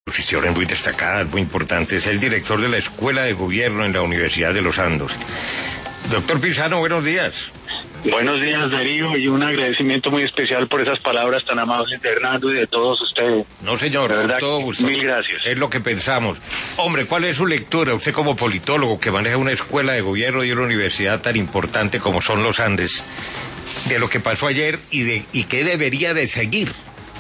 Profesiones muy destacadas, muy importantes. Es el director de la Escuela de Gobierno en la Universidad de los Andes. Doctor Pisano, buenos días. Buenos días, Darío, y un agradecimiento muy especial por esas palabras tan amables de Hernando y de todos ustedes. No, señor, de verdad, con todo gusto. Mil gracias. Es lo que pensamos. Hombre, ¿cuál es su lectura? Usted como politólogo que maneja una escuela de gobierno y una universidad tan importante como son los Andes, de lo que pasó ayer y qué debería de seguir.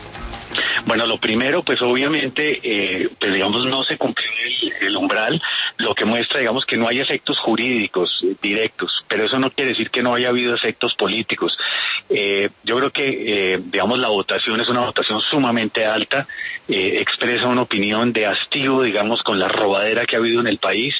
Bueno, lo primero, pues obviamente, pues digamos, no se cumplió el umbral, lo que muestra, digamos, que no hay efectos jurídicos directos, pero eso no quiere decir que no haya habido efectos políticos. Yo creo que, digamos, la votación es una votación sumamente alta, expresa una opinión de hastío, digamos, con la robadera que ha habido en el país,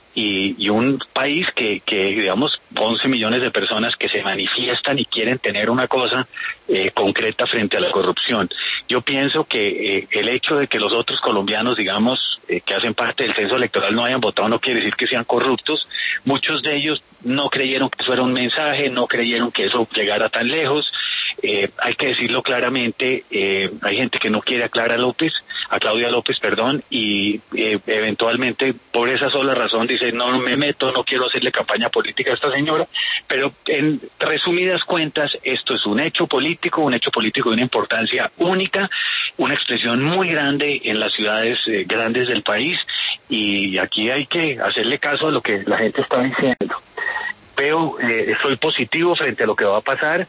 y un país que digamos 11 millones de personas que se manifiestan y quieren tener una cosa concreta frente a la corrupción. Yo pienso que el hecho de que los otros colombianos, digamos, que hacen parte del censo electoral no hayan votado no quiere decir que sean corruptos. Muchos de ellos no creyeron que eso era un mensaje, no creyeron que eso llegara tan lejos. Hay que decirlo claramente, hay gente que no quiere a Claudia López, y eventualmente por esa sola razón dice, no me meto, no quiero hacerle campaña política a esta señora, pero en resumidas cuentas esto es un hecho político de una importancia única, una expresión muy grande en las ciudades grandes del país, y aquí hay que hacerle caso a lo que la gente está diciendo. Pero soy positivo frente a lo que va a pasar.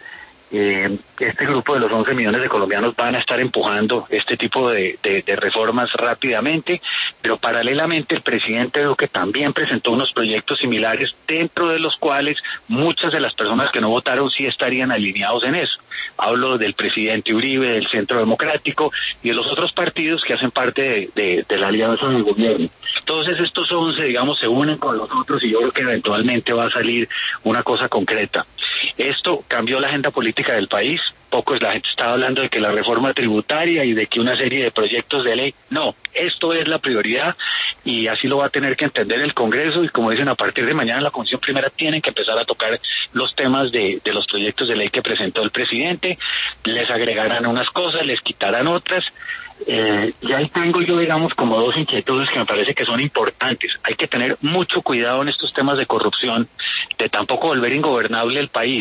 Este grupo de los 11 millones de colombianos van a estar empujando este tipo de reformas rápidamente, pero paralelamente el presidente Duque también presentó unos proyectos similares, dentro de los cuales muchas de las personas que no votaron sí estarían alineados en eso. Hablo del presidente Uribe, del Centro Democrático y de los otros partidos que hacen parte de la alianza del gobierno. Entonces estos 11, digamos, se unen con los otros y yo creo que eventualmente va a salir una cosa concreta. Esto cambió la agenda política del país. La gente estaba hablando de que la reforma tributaria y de que una serie de proyectos de ley. No, esto es la prioridad y así lo va a tener que entender el Congreso, y como dicen, a partir de mañana la Comisión Primera tienen que empezar a tocar los temas de los proyectos de ley que presentó el presidente. Les agregarán unas cosas, les quitarán otras. Y ahí tengo yo, digamos, como dos inquietudes que me parece que son importantes. Hay que tener mucho cuidado en estos temas de corrupción, de tampoco volver ingobernable el país,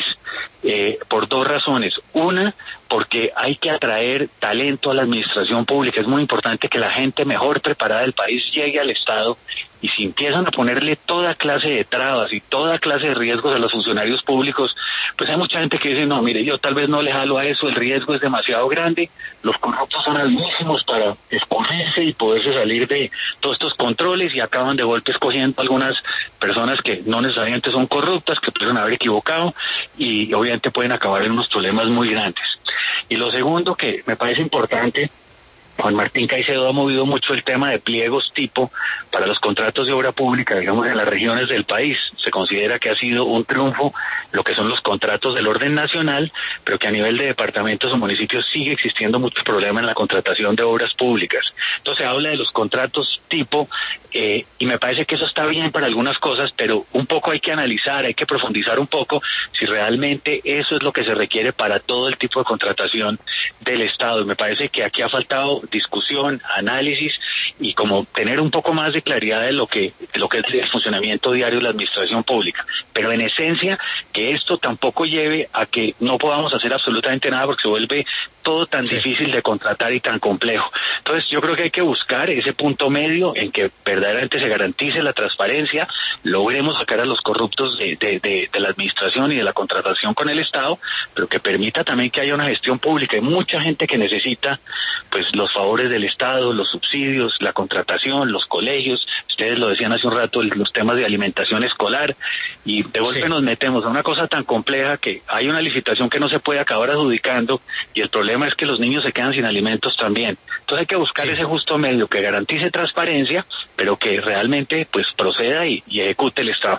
por dos razones. Una, porque hay que atraer talento a la administración pública. Es muy importante que la gente mejor preparada del país llegue al Estado, y si empiezan a ponerle toda clase de trabas y toda clase de riesgos a los funcionarios públicos, pues hay mucha gente que dice, no, mire, yo tal vez no le jalo a eso, el riesgo es demasiado grande, los corruptos son altísimos para escurrirse y poderse salir de todos estos controles, y acaban de golpe escogiendo algunas personas que no necesariamente son corruptas, que pueden haber equivocado, y obviamente pueden acabar en unos problemas muy grandes. Y lo segundo que me parece importante, Juan Martín Caicedo ha movido mucho el tema de pliegos tipo para los contratos de obra pública, digamos, en las regiones del país. Se considera que ha sido un triunfo lo que son los contratos del orden nacional, pero que a nivel de departamentos o municipios sigue existiendo mucho problema en la contratación de obras públicas. Entonces habla de los contratos tipo, y me parece que eso está bien para algunas cosas, pero un poco hay que analizar, hay que profundizar un poco si realmente eso es lo que se requiere para todo el tipo de contratación del Estado. Me parece que aquí ha faltado discusión, análisis, y como tener un poco más de claridad de lo que es el funcionamiento diario de la administración pública. Pero en esencia, que esto tampoco lleve a que no podamos hacer absolutamente nada, porque se vuelve todo tan difícil de contratar y tan complejo. Entonces yo creo que hay que buscar ese punto medio en que verdaderamente se garantice la transparencia, logremos sacar a los corruptos de la administración y de la contratación con el Estado, pero que permita también que haya una gestión pública. Hay mucha gente que necesita pues los favores del Estado, los subsidios, la contratación, los colegios. Ustedes lo decían hace un rato, los temas de alimentación escolar, y de golpe nos metemos a una cosa tan compleja que hay una licitación que no se puede acabar adjudicando, y el problema es que los niños se quedan sin alimentos también. Entonces hay que buscar ese justo medio que garantice transparencia, pero que realmente pues proceda y ejecute el Estado.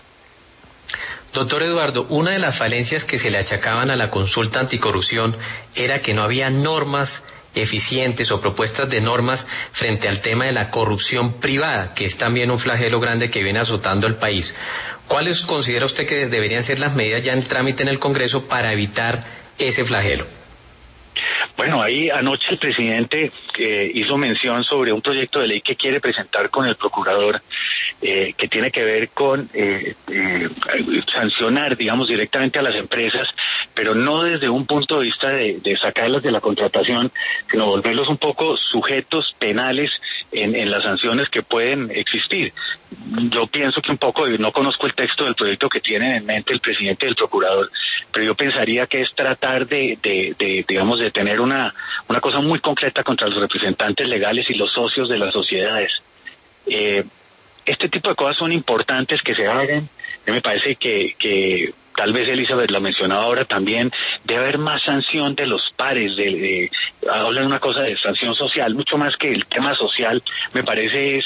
Doctor Eduardo, una de las falencias que se le achacaban a la consulta anticorrupción era que no había normas eficientes o propuestas de normas frente al tema de la corrupción privada, que es también un flagelo grande que viene azotando el país. ¿Cuáles considera usted que deberían ser las medidas ya en trámite en el Congreso para evitar ese flagelo? Bueno, ahí anoche el presidente hizo mención sobre un proyecto de ley que quiere presentar con el procurador, que tiene que ver con sancionar, digamos, directamente a las empresas, pero no desde un punto de vista de sacarlas de la contratación, sino volverlos un poco sujetos penales en las sanciones que pueden existir. Yo pienso que un poco, no conozco el texto del proyecto que tienen en mente el presidente y el procurador, pero yo pensaría que es tratar digamos, de tener una cosa muy concreta contra los representantes legales y los socios de las sociedades. Este tipo de cosas son importantes que se hagan. A mí me parece que tal vez Elizabeth lo mencionaba ahora también, debe haber más sanción de los pares, hablan una cosa de sanción social, mucho más que el tema social, me parece es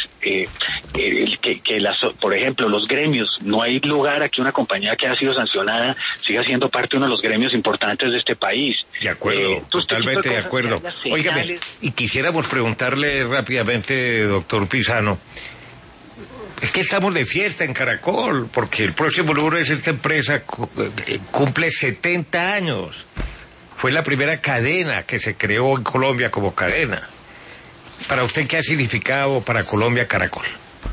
por ejemplo, los gremios, no hay lugar a que una compañía que ha sido sancionada siga siendo parte de uno de los gremios importantes de este país. De acuerdo, totalmente de acuerdo. Óigame, y quisiéramos preguntarle rápidamente, doctor Pisano, es que estamos de fiesta en Caracol, porque el próximo lunes esta empresa cumple 70 años. Fue la primera cadena que se creó en Colombia como cadena. ¿Para usted qué ha significado para Colombia Caracol?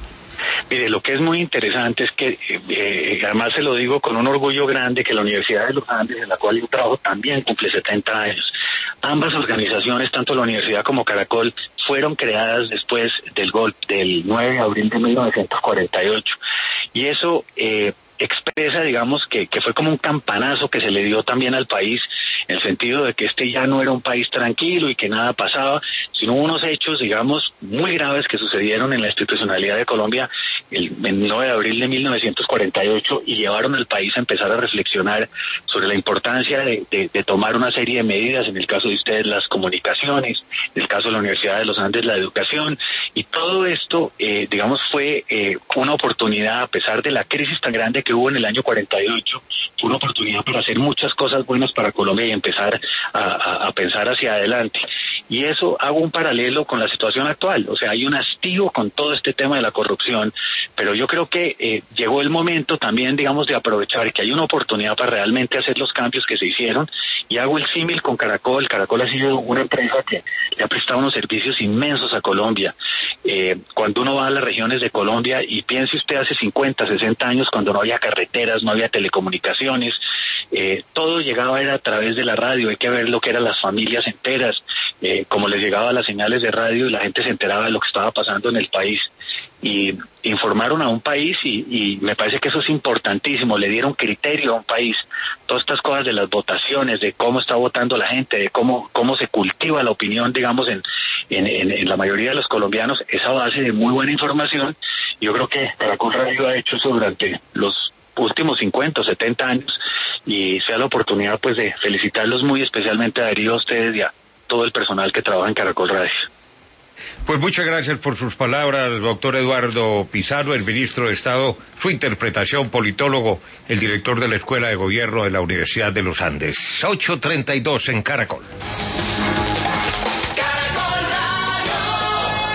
Mire, lo que es muy interesante es que, además se lo digo con un orgullo grande, que la Universidad de los Andes, en la cual yo trabajo, también cumple 70 años. Ambas organizaciones, tanto la Universidad como Caracol, fueron creadas después del golpe del 9 de abril de 1948. Y eso expresa, digamos, que fue como un campanazo que se le dio también al país, en el sentido de que este ya no era un país tranquilo y que nada pasaba, sino unos hechos, digamos, muy graves que sucedieron en la institucionalidad de Colombia el 9 de abril de 1948 y llevaron al país a empezar a reflexionar sobre la importancia de tomar una serie de medidas, en el caso de ustedes las comunicaciones, en el caso de la Universidad de los Andes la educación, y todo esto, digamos, fue una oportunidad, a pesar de la crisis tan grande que hubo en el año 48, fue una oportunidad para hacer muchas cosas buenas para Colombia y empezar a pensar hacia adelante. Y eso hago un paralelo con la situación actual, o sea, hay un hastío con todo este tema de la corrupción, pero yo creo que llegó el momento también, digamos, de aprovechar que hay una oportunidad para realmente hacer los cambios que se hicieron, y hago el símil con Caracol. Caracol ha sido una empresa que le ha prestado unos servicios inmensos a Colombia. Cuando uno va a las regiones de Colombia, y piense usted hace 50, 60 años, cuando no había carreteras, no había telecomunicaciones, todo llegaba era a través de la radio. Hay que ver lo que eran las familias enteras, como les llegaba las señales de radio y la gente se enteraba de lo que estaba pasando en el país. Y informaron a un país y me parece que eso es importantísimo, le dieron criterio a un país. Todas estas cosas de las votaciones, de cómo está votando la gente, de cómo se cultiva la opinión, digamos, en la mayoría de los colombianos, esa base de muy buena información. Yo creo que Caracol Radio ha hecho eso durante los últimos 50 o 70 años, y sea la oportunidad pues de felicitarlos muy especialmente, adherido a ustedes y a todo el personal que trabaja en Caracol Radio. Pues muchas gracias por sus palabras, doctor Eduardo Pisano, el ministro de Estado, su interpretación, politólogo, el director de la Escuela de Gobierno de la Universidad de los Andes. 8:32 en Caracol.